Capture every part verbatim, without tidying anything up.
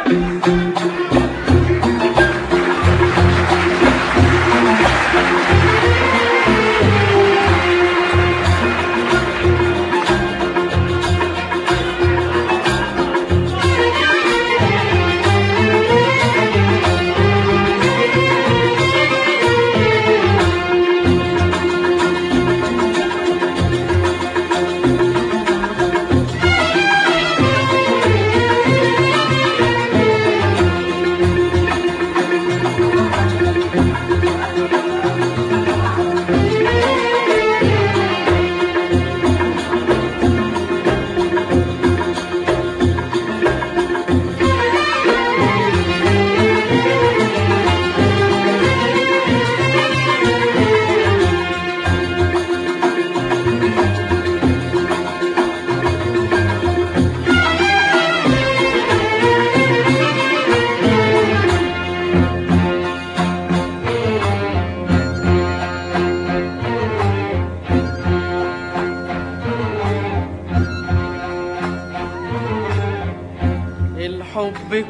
الحب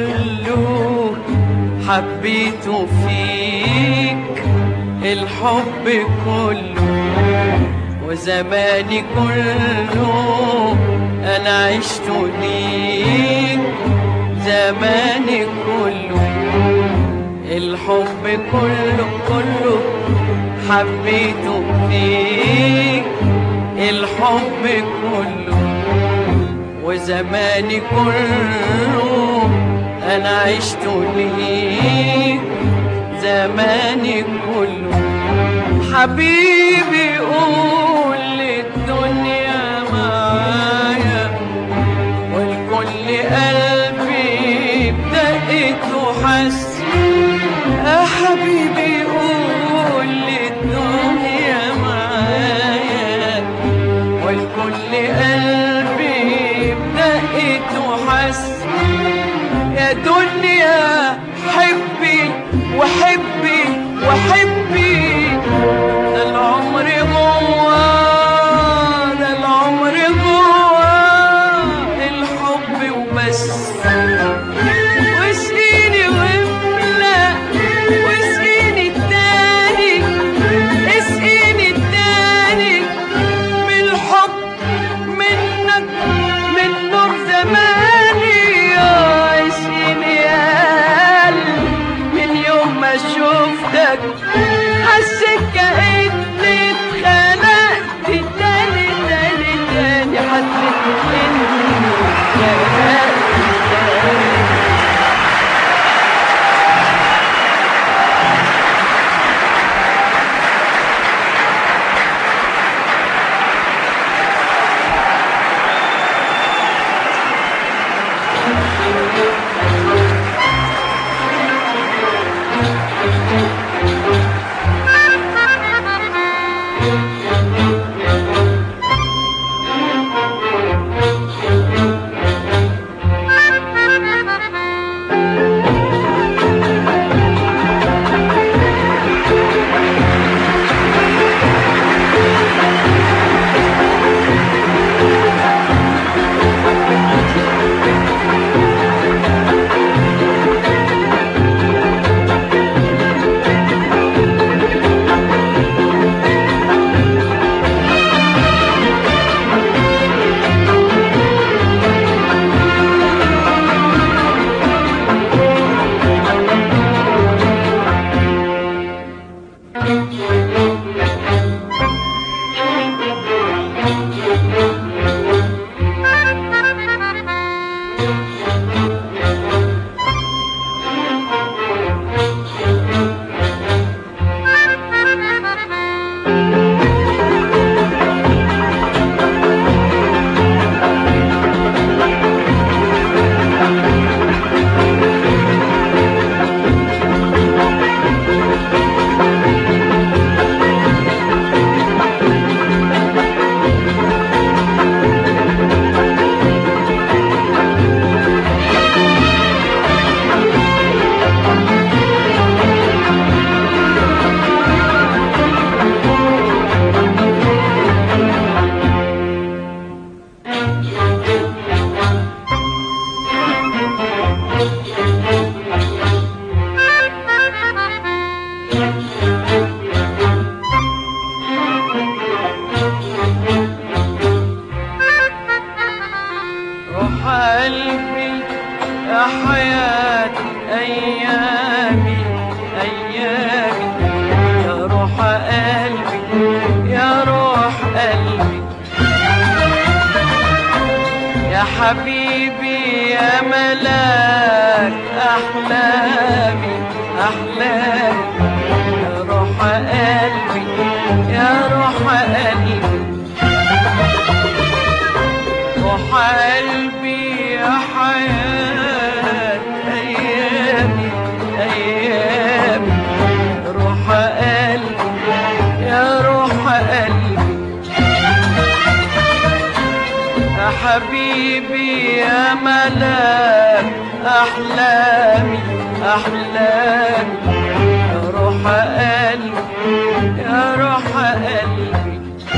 كله حبيته فيك، الحب كله وزماني كله أنا عشت ليك، زماني كله الحب كله كله حبيته فيك، الحب كله وزماني كله أنا عشت ليك، زماني كله. حبيبي قول للدنيا معايا والكل قلبي بدقته حس، يا حبيبي قول للدنيا معايا والكل قلبي بدقته حس، يا دنيا حبي وحبي وحبي، ده العمر جوا، ده العمر جوا الحب وبس. واسقيني واملأ واسقيني التاني، اسقيني التاني من الحب منك من نور زماني، اسقيني يا قلبي من يوم ما شفتك حسيت كأني اتخنقت تاني تاني تاني، حسيت إني اتخنقت تاني. حياة أيامي أيامي يا روح قلبي يا روح قلبي يا حبيبي يا ملاك أحلامي أحلامي يا روح قلبي يا روح قلبي روح قلبي يا حياة أيامي أيامي روح قلبي يا روح قلبي يا حبيبي يا ملاك أحلامي أحلامي يا روح قلبي يا روح قلبي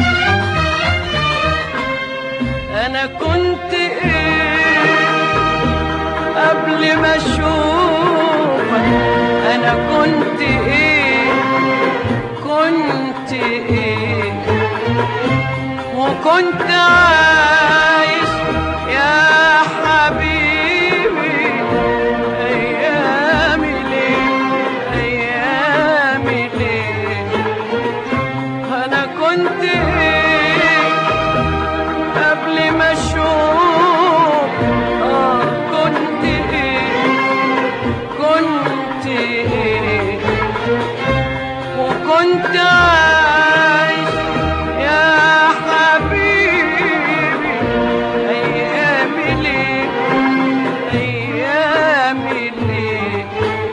أنا كنت إيه قبل ما أشوفك أنا كنت إيه كنت إيه وكنت عايش يا حبيبي أيامي ليه أيامي ليه أنا كنت إيه قبل ما أشوف آه كنت إيه كنت إيه وكنت عايش يا حبيبي أيامي ليه أيامي ليه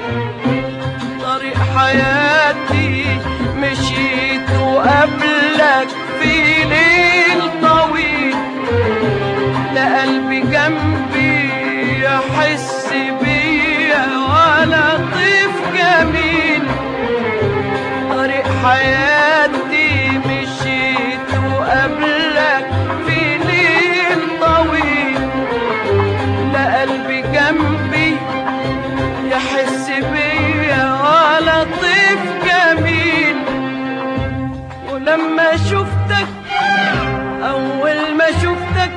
طريق حياتي مشيت وقبلك في ليل طويل لا قلبي جنبي يحس بيا ولا طيف جميل طريق حياتي مشيت وقبلك في ليل طويل لا قلبي جنبي يحس بيا ولا طيف جميل ولما شفتك أول ما شفتك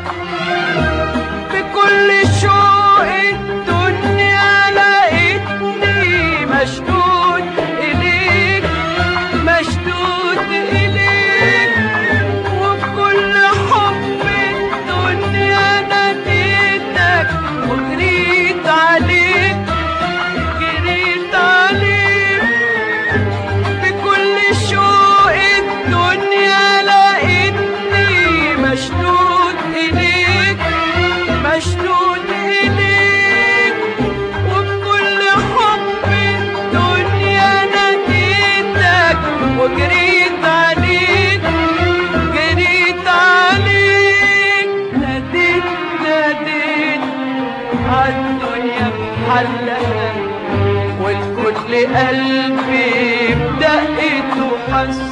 بكل شوق الدنيا لقيتني مشدود إليك مشدود إليك وبكل حب الدنيا ناديتك وجريت عليك جريت عليك بكل شوق الدنيا لقيتني مشدود إليك مشدود إليك وبكل حب الدنيا ناديتك وجريت عليك جريت عليك ناديت ناديت عالدنيا بحلها والكل قلبي بدقته حس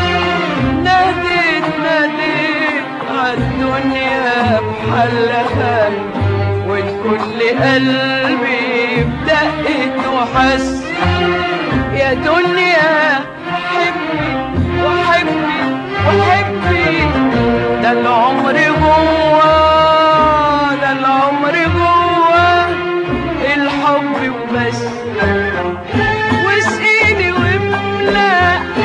ناديت ناديت عالدنيا بحلها والكل قلبي بدقته حس يا دنيا حبي وحبي وحبي ده العمر جوا ده العمر جوا الحب وبس واسقيني واملأ